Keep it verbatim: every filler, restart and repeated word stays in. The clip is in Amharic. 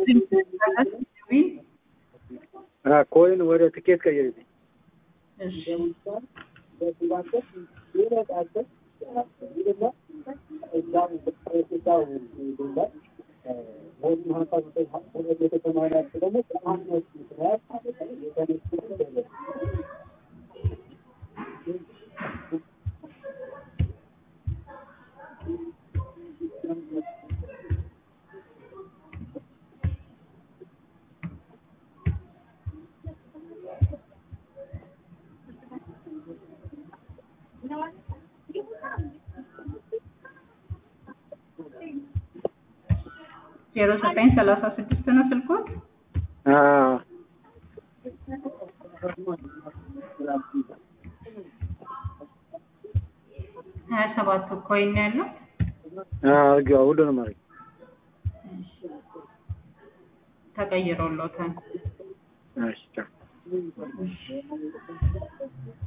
አ ኮይን ወደ ትኬት ቀይርልኝ። እሺ ዜሮ ዘጠኝ ሰላሳ ስድስት ነው ስልኮት? አዎ ሀያ ሰባት ኮይን ነው ያለው? አዎ አድርጌው ሁሉንም አድርጌ ተቀይሮልዎታል። እሺ